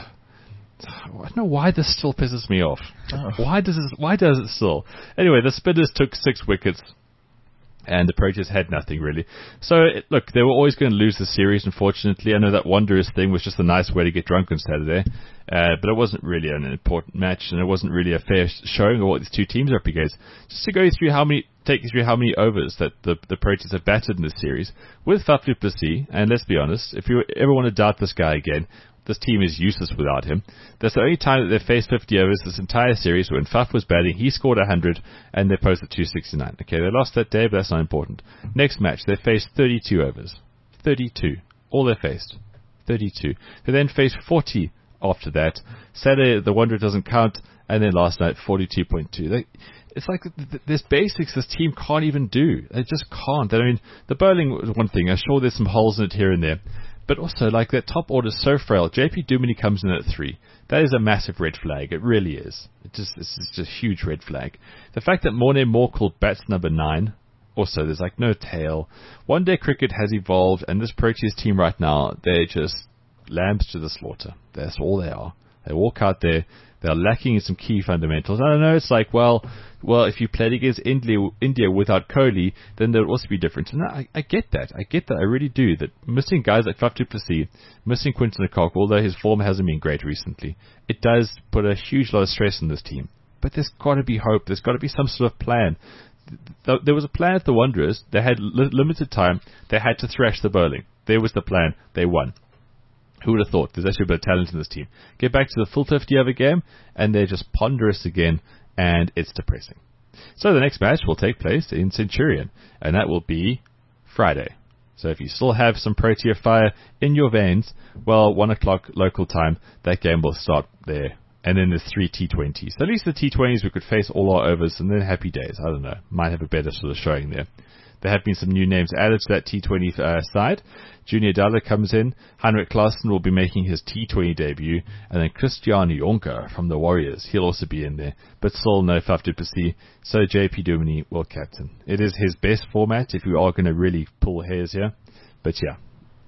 I don't know why this still pisses me off. Oh. Why does it, why does it still? Anyway, the Spinners took six wickets. And the Proteas had nothing, really. So, it, look, they were always going to lose the series, unfortunately. I know that Wanderers thing was just a nice way to get drunk on Saturday. Uh, but it wasn't really an important match, and it wasn't really a fair showing of what these two teams are up against. Just to go through how many, take you through how many overs that the, the Proteas have batted in this series, with Faf du Plessis, and let's be honest, if you ever want to doubt this guy again, this team is useless without him. That's the only time that they faced fifty overs this entire series. When Faf was batting, he scored one hundred, and they posted two sixty-nine. Okay, they lost that day, but that's not important. Next match, they faced thirty-two overs. thirty-two. All they faced. thirty-two. They then faced forty after that. Saturday, the Wanderer doesn't count, and then last night, forty-two point two. They, it's like th- th- there's basics this team can't even do. They just can't. I mean, the bowling was one thing. I'm sure there's some holes in it here and there. But also, like, that top order is so frail. J P Duminy comes in at three. That is a massive red flag. It really is. It just, this is just a huge red flag. The fact that Morne Morkel bats number nine. Also, there's like no tail. One day cricket has evolved, and this Proteas team right now, they're just lambs to the slaughter. That's all they are. They walk out there. They're lacking in some key fundamentals. I don't know. It's like, well, well, if you played against India, India without Kohli, then there would also be different. And I, I get that. I get that. I really do. That missing guys like Faf du Plessis, missing Quinton de Kock, although his form hasn't been great recently, it does put a huge lot of stress on this team. But there's got to be hope. There's got to be some sort of plan. There was a plan at the Wanderers. They had li- limited time. They had to thrash the bowling. There was the plan. They won. Who would have thought? There's actually a bit of talent in this team. Get back to the full fifty over game, and they're just ponderous again, and it's depressing. So the next match will take place in Centurion, and that will be Friday. So if you still have some Protea fire in your veins, well, one o'clock local time, that game will start there. And then there's three T twenties. So at least the T twenties we could face all our overs, and then happy days. I don't know. Might have a better sort of showing there. There have been some new names added to that T twenty uh, side. Junior Dalla comes in. Heinrich Klaassen will be making his T twenty debut. And then Christian Jonker from the Warriors. He'll also be in there. But still no Faf du Plessis. So J P Duminy will captain. It is his best format if we are going to really pull hairs here. But yeah.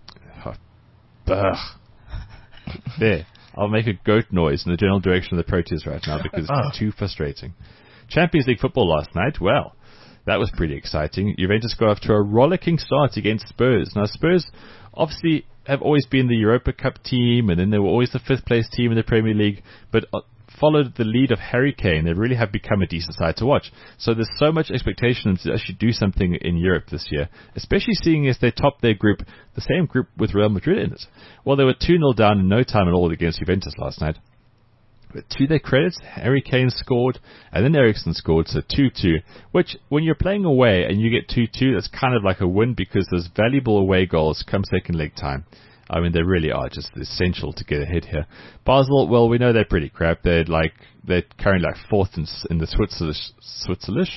Oh, there. I'll make a goat noise in the general direction of the Proteas right now because it's too frustrating. Champions League football last night. Well, that was pretty exciting. Juventus got off to a rollicking start against Spurs. Now, Spurs obviously have always been the Europa Cup team, and then they were always the fifth place team in the Premier League, but followed the lead of Harry Kane. They really have become a decent side to watch. So there's so much expectation to actually do something in Europe this year, especially seeing as they topped their group, the same group with Real Madrid in it. Well, they were two nil down in no time at all against Juventus last night. But to their credit, Harry Kane scored, and then Eriksen scored, so two two, which, when you're playing away and you get two two, that's kind of like a win because those valuable away goals come second leg time. I mean, they really are just essential to get ahead here. Basel, well, we know they're pretty crap. They're like, they're currently like fourth in, in the Switzerland, Switzerland?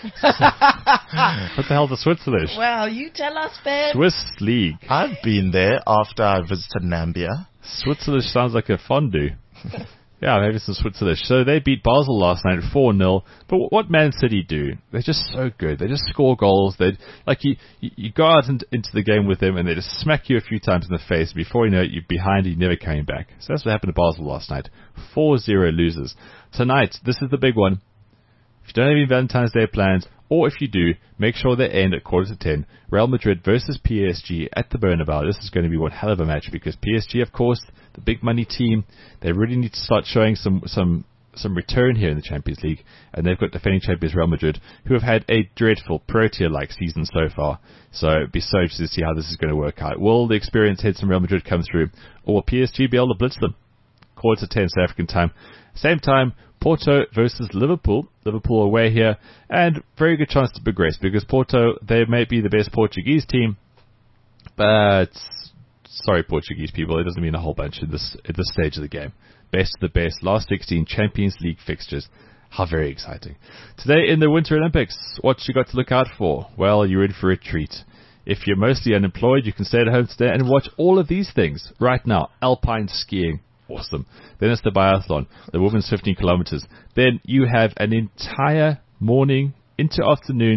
What the hell is the Switzerland? Well, you tell us, Ben. Swiss League. I've been there after I visited Nambia. Switzerland sounds like a fondue. Yeah, maybe some Switzerland. So they beat Basel last night four nil. But what Man City do? They're just so good. They just score goals. They like you, you, you go out in, into the game with them and they just smack you a few times in the face. Before you know it, you're behind and you're never coming back. So that's what happened to Basel last night. four zero losers. Tonight, this is the big one. If you don't have any Valentine's Day plans, or if you do, make sure they end at quarter to ten. Real Madrid versus P S G at the Bernabeu. This is going to be one hell of a match because P S G, of course, the big money team, they really need to start showing some some some return here in the Champions League. And they've got defending champions Real Madrid, who have had a dreadful Protea-like season so far. So it'd be so interesting to see how this is going to work out. Will the experienced heads from Real Madrid come through, or will P S G be able to blitz them? Quarter to ten South African time. Same time, Porto versus Liverpool. Liverpool away here, and very good chance to progress because Porto, they may be the best Portuguese team, but sorry, Portuguese people, it doesn't mean a whole bunch at this at this stage of the game. Best of the best, last sixteen Champions League fixtures. How very exciting. Today in the Winter Olympics, what you got to look out for? Well, you're in for a treat. If you're mostly unemployed, you can stay at home today and watch all of these things right now. Alpine skiing. Awesome. Then it's the biathlon, the women's fifteen kilometers. Then you have an entire morning into afternoon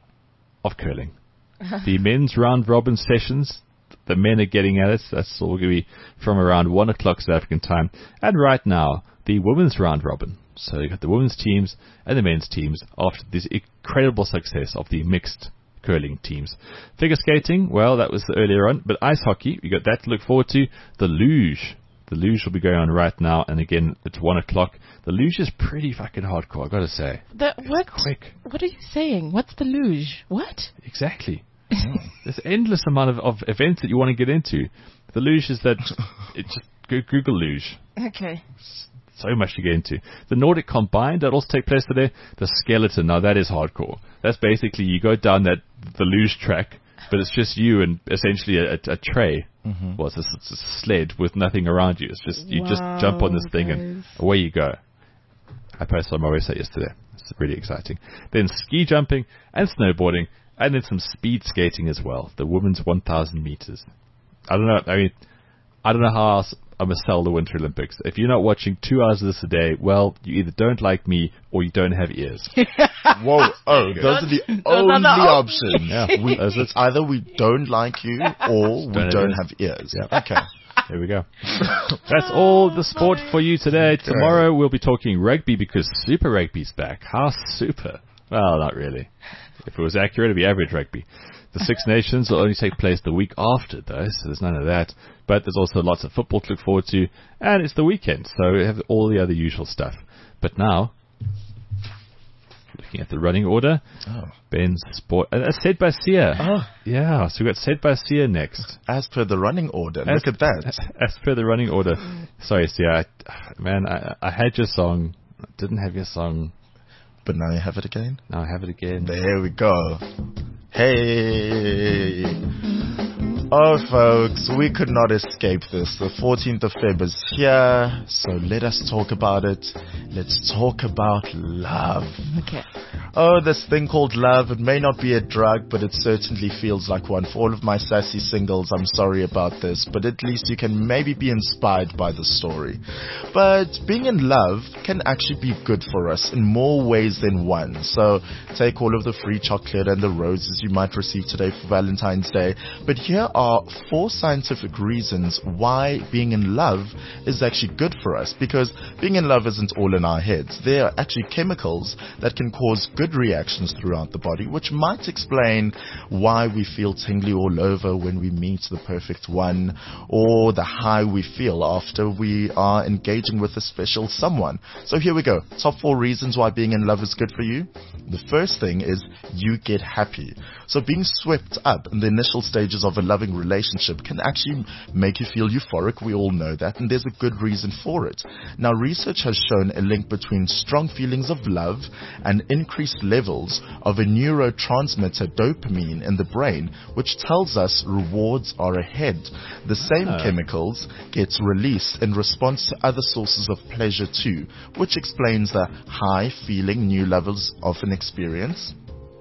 of curling. The men's round robin sessions, the men are getting at it. That's all going to be from around one o'clock South African time. And right now, the women's round robin. So you got the women's teams and the men's teams after this incredible success of the mixed curling teams. Figure skating, well, that was earlier on, but ice hockey, we got that to look forward to. The luge. The luge will be going on right now, and again, it's one o'clock. The luge is pretty fucking hardcore, I've got to say. The, what? Quick. What are you saying? What's the luge? What? Exactly. There's an endless amount of, of events that you want to get into. The luge is that, it just go Google luge. Okay. So much to get into. The Nordic Combined, that also take place today. The skeleton, now that is hardcore. That's basically, you go down that the luge track, but it's just you and essentially a, a, a tray. Mm-hmm. Well, it's a, it's a sled with nothing around you. It's just, you wow, just jump on this thing guys. and away you go. I posted on my website yesterday. It's really exciting. Then ski jumping and snowboarding, and then some speed skating as well. The women's one thousand meters. I don't know. I mean, I don't know how else I'm going to sell the Winter Olympics. If you're not watching two hours of this a day, well, you either don't like me or you don't have ears. Whoa. Oh, those are the those only are the options. Yeah. We, it's either we don't like you or we don't, don't have ears. Yeah. Okay. There we go. That's all the sport for you today. Tomorrow we'll be talking rugby because Super Rugby's back. How super? Well, not really. If it was accurate, it'd be average rugby. The Six Nations will only take place the week after, though, so there's none of that. But there's also lots of football to look forward to, and it's the weekend, so we have all the other usual stuff. But now, looking at the running order, oh. Ben's sport, and uh, Said by Sia. Oh. Yeah, so we've got Said by Sia next. As per the running order, as, look at that. As per the running order. Sorry, Sia, I, man, I, I had your song, I didn't have your song. But now you have it again? Now I have it again. There we go. Hey! Oh, folks, we could not escape this. The fourteenth of February is here, so let us talk about it. Let's talk about love. Okay. Oh, this thing called love, it may not be a drug, but it certainly feels like one. For all of my sassy singles, I'm sorry about this, but at least you can maybe be inspired by the story. But being in love can actually be good for us in more ways than one. So take all of the free chocolate and the roses you might receive today for Valentine's Day. But here are four scientific reasons why being in love is actually good for us. Because being in love isn't all in our heads. There are actually chemicals that can cause good reactions throughout the body, which might explain why we feel tingly all over when we meet the perfect one, or the high we feel after we are engaging with a special someone. So here we go. Top four reasons why being in love is good for you. The first thing is you get happy. So being swept up in the initial stages of a loving relationship can actually make you feel euphoric. We all know that, and there's a good reason for it. Now, research has shown a link between strong feelings of love and increased levels of a neurotransmitter dopamine in the brain, which tells us rewards are ahead. The same oh. chemicals get released in response to other sources of pleasure too, which explains the high feeling new levels of an experience.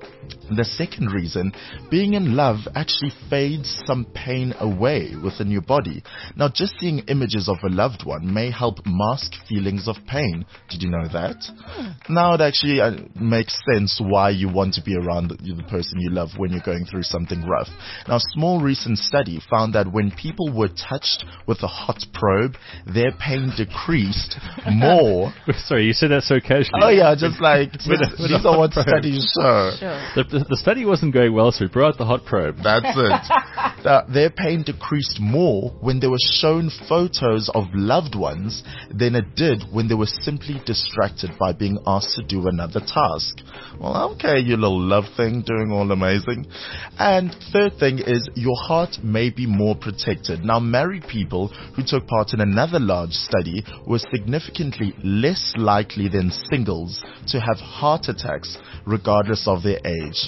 The second reason, being in love actually fades some pain away within your body. Now, just seeing images of a loved one may help mask feelings of pain. Did you know that? Hmm. Now, it actually uh, makes sense why you want to be around the, the person you love when you're going through something rough. Now, a small recent study found that when people were touched with a hot probe, their pain decreased more. Sorry, you said that so casually. Oh, yeah, just like, with, with these are what probe. studies show. Sure. The, the, the study wasn't going well, so we brought out the hot probe. That's it. the, their pain decreased more when they were shown photos of loved ones than it did when they were simply distracted by being asked to do another task. Well, okay, you little love thing, doing all amazing. And third thing is your heart may be more protected. Now, married people who took part in another large study were significantly less likely than singles to have heart attacks regardless of their age.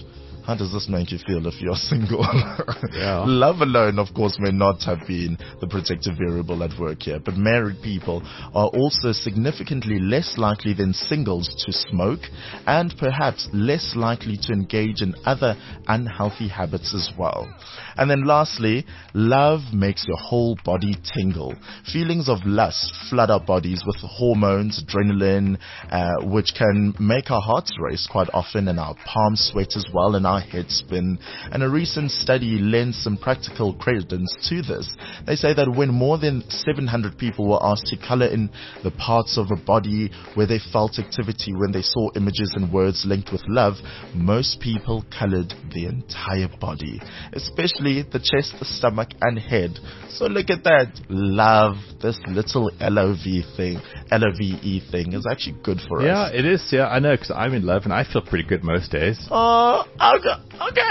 How does this make you feel if you're single? Yeah. Love alone, of course, may not have been the protective variable at work here, but married people are also significantly less likely than singles to smoke and perhaps less likely to engage in other unhealthy habits as well. And then lastly, love makes your whole body tingle. Feelings of lust flood our bodies with hormones, adrenaline, uh, which can make our hearts race quite often and our palms sweat as well and our head spin. And a recent study lends some practical credence to this. They say that when more than seven hundred people were asked to color in the parts of a body where they felt activity when they saw images and words linked with love, most people colored the entire body, especially the chest, the stomach, and head. So look at that. Love, this little L O V thing, L O V E thing is actually good for Yeah, us. it is. Yeah, I know, because I'm in love and I feel pretty good most days. Oh, okay. Okay.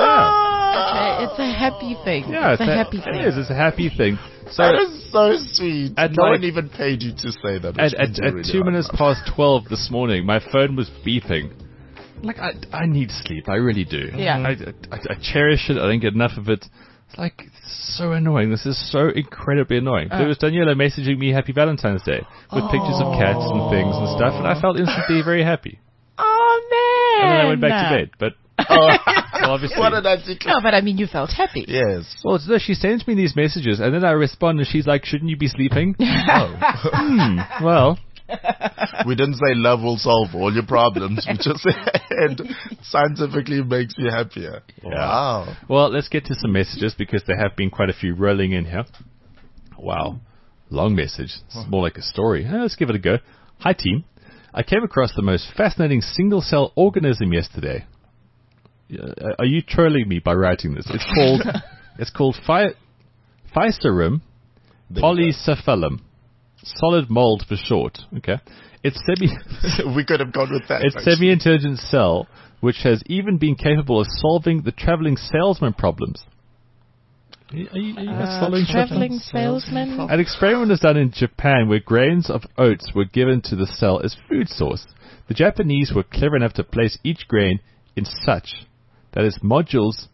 Okay, it's a happy thing. Yeah, it's a a- happy thing. It is. It's a happy thing. So That is so sweet. At no like- one even paid you to say that. at, which at, means you at really two are in minutes love. past twelve this morning, my phone was beeping. Like I, I need sleep. I really do. Yeah. I, I, I cherish it. I don't get enough of it. It's like it's so annoying. This is so incredibly annoying. Uh. There was Daniela messaging me Happy Valentine's Day with pictures of cats and things and stuff, and I felt instantly very happy. Oh man! And then I went back to bed. But Oh, well, obviously, what an anti- No, but I mean, you felt happy. Yes. well, it's, no, she sends me these messages, and then I respond, and she's like, "Shouldn't you be sleeping?" Oh. hmm. Well. We didn't say love will solve all your problems. We just said scientifically makes you happier. Wow. Well, let's get to some messages because there have been quite a few rolling in here. Wow. Long message. It's more like a story. Eh, let's give it a go. Hi, team. I came across the most fascinating single-cell organism yesterday. Uh, are you trolling me by writing this? It's called it's called Phi- Physarum polycephalum. Solid mold for short. Okay. It's semi We could have gone with that. It's actually. semi-intelligent cell which has even been capable of solving the traveling salesman problems. Are you, are you, are you guys Uh, following traveling something? salesman. An experiment was done in Japan where grains of oats were given to the cell as food source. The Japanese were clever enough to place each grain in such that its modules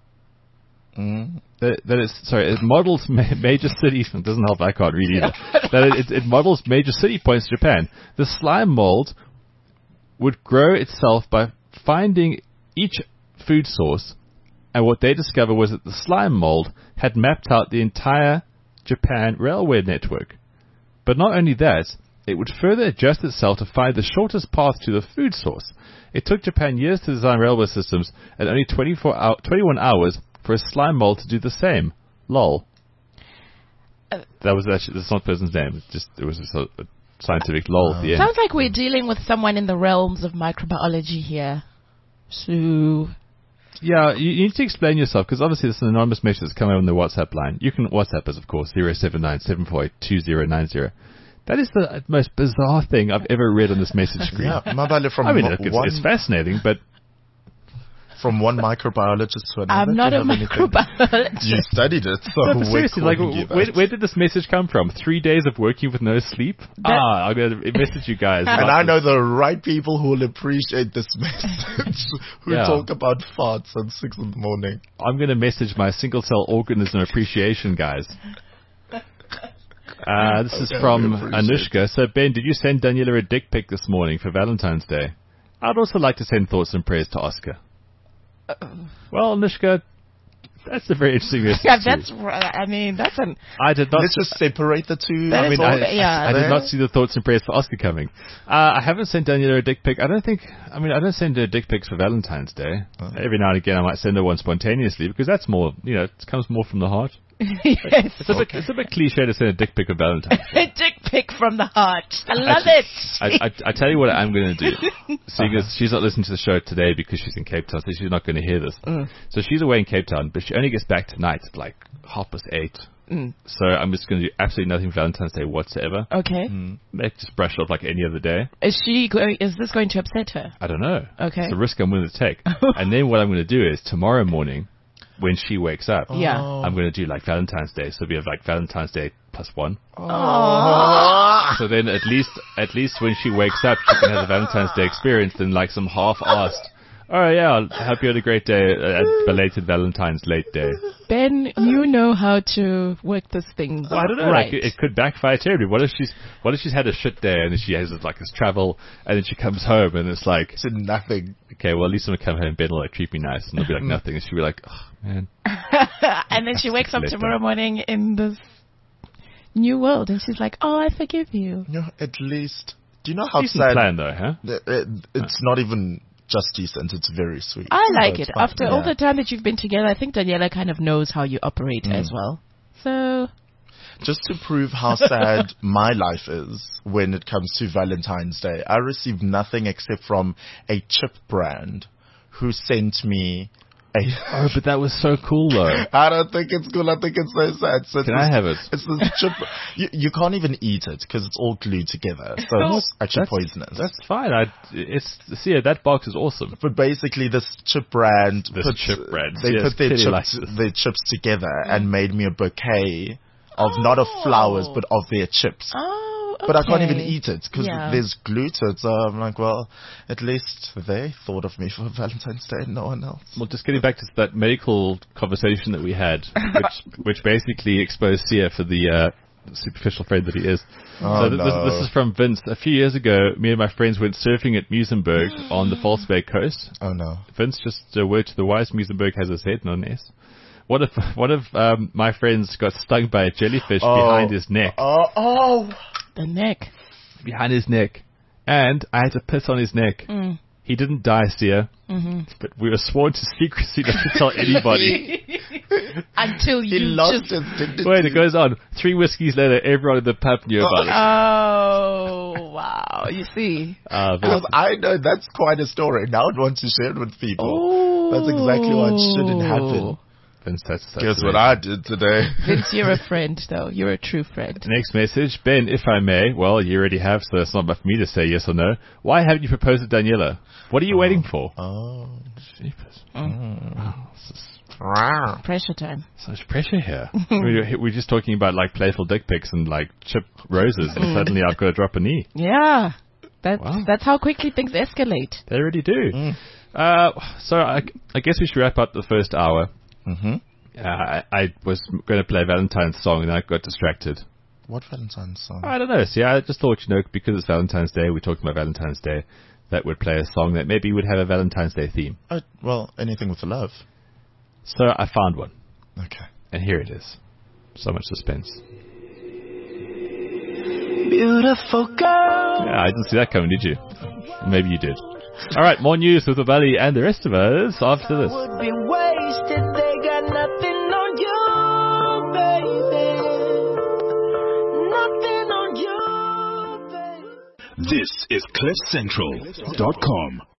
Mm. that, that is sorry, it models ma- major cities. It doesn't help. I can't read either. that it, it models major city points in Japan. The slime mold would grow itself by finding each food source, and what they discovered was that the slime mold had mapped out the entire Japan railway network. But not only that, it would further adjust itself to find the shortest path to the food source. It took Japan years to design railway systems, and only twenty-four hour, twenty-one hours for a slime mold to do the same. Lol. Uh, that was actually, that's not the person's name. It just, it was just a, a scientic lol at the end. Sounds like we're dealing with someone in the realms of microbiology here. So, Yeah, you, you need to explain yourself, because obviously there's an anonymous message that's coming on the WhatsApp line. You can WhatsApp us, of course, zero seven nine seven four eight two zero nine zero. That is the most bizarre thing I've ever read on this message screen. Yeah, Mabale, from I mean, mo- look, it's, one, it's fascinating, but from one microbiologist to another. I'm Do not you a have anything? microbiologist. You studied it, so No, but we're seriously, like, calling you where, that. where did this message come from? Three days of working with no sleep? ah, I'm going to message you guys. And about I this. know the right people who will appreciate this message, who Yeah. talk about farts at six in the morning. I'm going to message my single cell organism appreciation guys. Uh, this is Okay, from we appreciate Anushka. So, Ben, did you send Daniela a dick pic this morning for Valentine's Day? I'd also like to send thoughts and prayers to Oscar. Well, Anushka, that's a very interesting message. Yeah, too. that's. right. I mean, that's an. I did not. Let's just separate the two. That I is mean, all- I, yeah. I, I did There. not see the thoughts and prayers for Oscar coming. Uh, I haven't sent Daniela a dick pic. I don't think. I mean, I don't send her dick pics for Valentine's Day. Oh. Every now and again, I might send her one spontaneously because that's more. You know, it comes more from the heart. Yes. It's a bit. It's a bit cliche to send a dick pic of Valentine's. A dick pic from the heart. I love Actually, it. I, I, I tell you what I'm going to do. Seeing as she's not listening to the show today because she's in Cape Town, so she's not going to hear this. Mm. So she's away in Cape Town, but she only gets back tonight at like half past eight. Mm. So I'm just going to do absolutely nothing for Valentine's Day whatsoever. Okay. Make just brush it off like any other day. Is she going? Is this going to upset her? I don't know. Okay. It's a risk I'm willing to take. And then what I'm going to do is tomorrow morning, when she wakes up, Yeah. I'm going to do like Valentine's Day. So we have like Valentine's Day plus one. Aww. So then at least at least when she wakes up, she can have a Valentine's Day experience than like some half-assed Oh yeah, I hope you had a great day. Uh, belated Valentine's late day. Ben, you know how to work this thing. Well, I don't know. Right. Like, it, it could backfire terribly. What if she's What if she's had a shit day and then she has like this travel and then she comes home and it's like, Said nothing. okay, well at least I'm gonna come home, Ben will like treat me nice, and there'll be like nothing, and she'll be like, oh man. And then she wakes up Let tomorrow down. morning in this new world, and she's like, "Oh, I forgive you." You know, at least. Do you know how Decent sad? plan though, huh? It, it, it's not even just decent. It's very sweet. I like So it. it's fine. After all Yeah. the time that you've been together, I think Daniela kind of knows how you operate Mm. as well. So, Just to prove how sad my life is when it comes to Valentine's Day, I received nothing except from a chip brand who sent me a... Oh, but that was so cool though. I don't think it's cool. I think it's so sad. So it's Can I this- have it? It's this chip. You, you can't even eat it because it's all glued together. So it's actually That's- poisonous. That's fine. I it's see yeah, that box is awesome. But basically, this chip brand, This put, chip brand. they Yes, put their clearly chips, likes this. their chips together and made me a bouquet of not of flowers but of their chips. oh, okay. But I can't even eat it because Yeah. there's glue to it. So I'm like, well, at least they thought of me for Valentine's Day, no one else. Well, just getting back to that medical conversation that we had, which which basically exposed Sia for the uh, superficial friend that he is. Oh, so th- no. this, this is from Vince. A few years ago, me and my friends went surfing at Muizenberg on the Volkswagen coast. Oh no. Vince, just a word to the wise, Muizenberg has a Z, not an S. What if what if um, my friends got stung by a jellyfish Oh. behind his neck? Oh, oh. the neck. Behind his neck. And I had to piss on his neck. Mm. He didn't die, Sia. Mm-hmm. But we were sworn to secrecy not to tell anybody. Until He you lost just. his dignity. Wait, it goes on. Three whiskeys later, everyone in the pub knew about it. Oh wow! You see. Uh, Because Vince, I know that's quite a story. Now I want to share it with people. That's exactly what shouldn't happen. Vince, that's, that's Guess what amazing. I did today? Vince, you're a friend, though. You're a true friend. Next message. Ben, if I may, well, you already have, so it's not up for me to say yes or no. Why haven't you proposed to Daniela? What are you waiting for? Oh. Jeepers. Mm. Wow, this is Wow. Pressure time. such pressure here. we're, we're just talking about like playful dick pics and like chip roses, and suddenly I've got to drop a knee. Yeah. That's Wow. that's how quickly things escalate. They already do. Mm. Uh, so I, I guess we should wrap up the first hour. Mm-hmm. Uh, I, I was going to play a Valentine's song and I got distracted. What Valentine's song? I don't know. See, I just thought, you know, because it's Valentine's Day, we're talking about Valentine's Day, that would play a song that maybe would have a Valentine's Day theme. Oh, well, anything with love. So I found one, Okay. and here it is. So much suspense. Beautiful girl. Yeah, I didn't see that coming, did you? Maybe you did. All right, more news with the Valley and the rest of us after this. Would be wasted. They got nothing on you, baby. Nothing on you, baby. This is cliff central dot com.